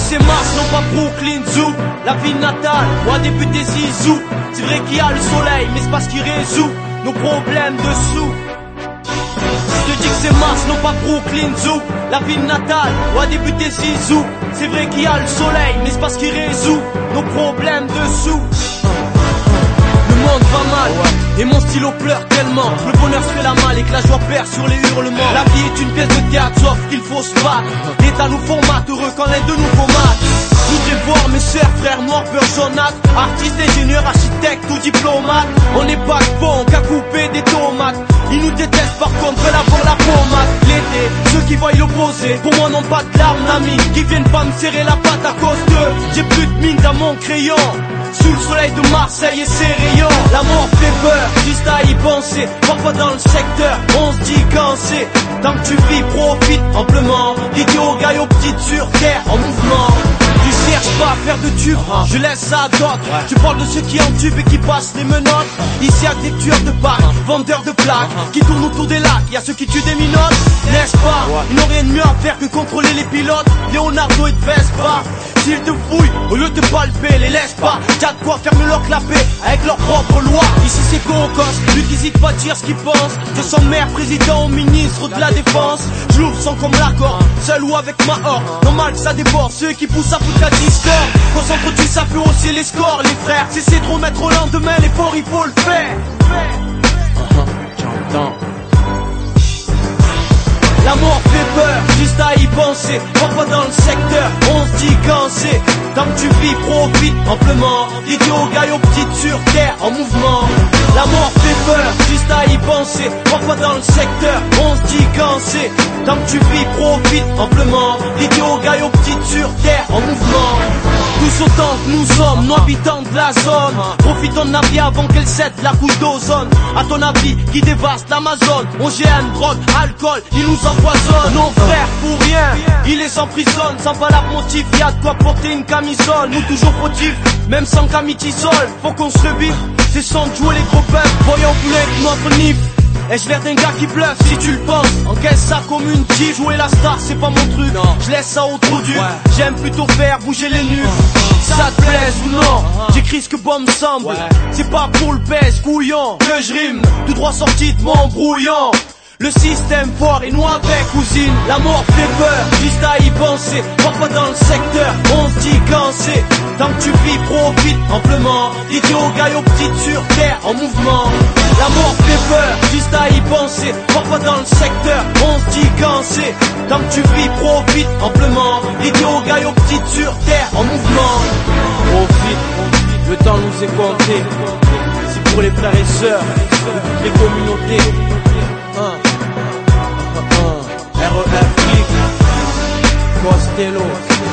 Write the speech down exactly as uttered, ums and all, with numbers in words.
c'est Mars, non pas Brooklyn Zoo. La ville natale, où a débuté Zizou. C'est vrai qu'il y a le soleil, mais c'est parce qu'il résout nos problèmes de sous. Je te dis que c'est Mars, non pas Brooklyn Zoo. La ville natale, où a débuté Zizou. C'est vrai qu'il y a le soleil, mais c'est parce qu'il résout nos problèmes de sous. Le monde va mal, et mon stylo pleure tellement. Le bonheur se fait la malle et que la joie perd sur les hurlements. La vie est une pièce de théâtre, sauf qu'il faut se battre. L'État nous formate, heureux quand l'un de nous combat. Je voudrais voir mes sœurs, frères noirs, beurre jaunâtre. Artistes, ingénieurs, architectes ou diplomates. On n'est pas bon qu'à couper des tomates. Ils nous détestent par contre, veulent avoir la pommade. L'été, ceux qui voient l'opposé, pour moi n'ont pas de larmes d'amis. Qui viennent pas me serrer la patte à cause d'eux. J'ai plus de mine dans mon crayon. Sous le soleil de Marseille et ses rayons. La mort fait peur, juste à y penser. Parfois dans le secteur, on se dit quand c'est. Tant que tu vis, profite amplement. Idiot, gars aux petites sur terre, en mouvement. Tu cherches pas à faire de tube, je laisse ça à d'autres. Tu parles de ceux qui en tube et qui passent les menottes. Ici y'a des tueurs de parcs, vendeurs de plaques, qui tournent autour des lacs, y'a ceux qui tuent des minottes. N'est-ce pas, ils n'ont rien de mieux à faire que contrôler les pilotes. Leonardo et te Vespa, s'ils te fouillent, au lieu de te palper, les laisse pas. T'as de quoi fermer leur clapet avec leurs propres lois. Ici c'est Cocos, lui qui n'hésite pas à dire ce qu'il pense. De son maire, président ou ministre de la défense. Je l'ouvre sans comme l'accord, seul ou avec ma horde. Normal que ça déborde, ceux qui poussent à foutre la discorde. Concentre-tu, ça fait hausser les scores, les frères. Si c'est trop mettre au lendemain, l'effort il faut le faire. J'entends. La mort fait peur, juste à y penser. Parfois dans le secteur, on se dit quand c'est. Tant que tu vis, profite amplement. Idiot, gars aux petites sur terre, en mouvement. La mort fait peur, juste à y penser. Parfois dans le secteur, on se dit quand c'est. Tant que tu vis, profite amplement. Idiot, gars aux petites sur terre, en mouvement. Tous autant que nous sommes, nous habitants de la zone. Profitons de la vie avant qu'elle cède la couche d'ozone. À ton avis, qui dévaste l'Amazon. O G M, drogue, alcool, ils nous empoisonnent. Nos frères pour rien, ils les emprisonnent. Sans valable motif, y'a de quoi porter une camisole. Nous toujours fautifs, même sans camitisol. Faut qu'on se revive, c'est sans jouer les gros peuples. Voyons plus avec notre nif. Ai-je l'air d'un gars qui bluffe si tu le penses? Encaisse ça comme une tige. Jouer la star c'est pas mon truc, je laisse ça au trou dur. Ouais. J'aime plutôt faire bouger les nuques. uh-huh. Ça te plaise ou non, uh-huh. J'écris ce que bon me semble. Ouais. C'est pas pour le pèse couillon que je rime, tout droit sorti de mon brouillon. Le système fort et nous avec cousine. La mort fait peur, juste à y penser. Parfois dans le secteur, on se dit quand c'est. Tant que tu vis, profite amplement. Idiot, gars aux petites sur terre, en mouvement. La mort fait peur, juste à y penser. Parfois dans le secteur, on se dit quand c'est. Tant que tu vis, profite amplement. Idiot, gars aux petites sur terre, en mouvement. Profite, le temps nous est compté. C'est pour les frères et sœurs, les communautés. Un. R E F Costello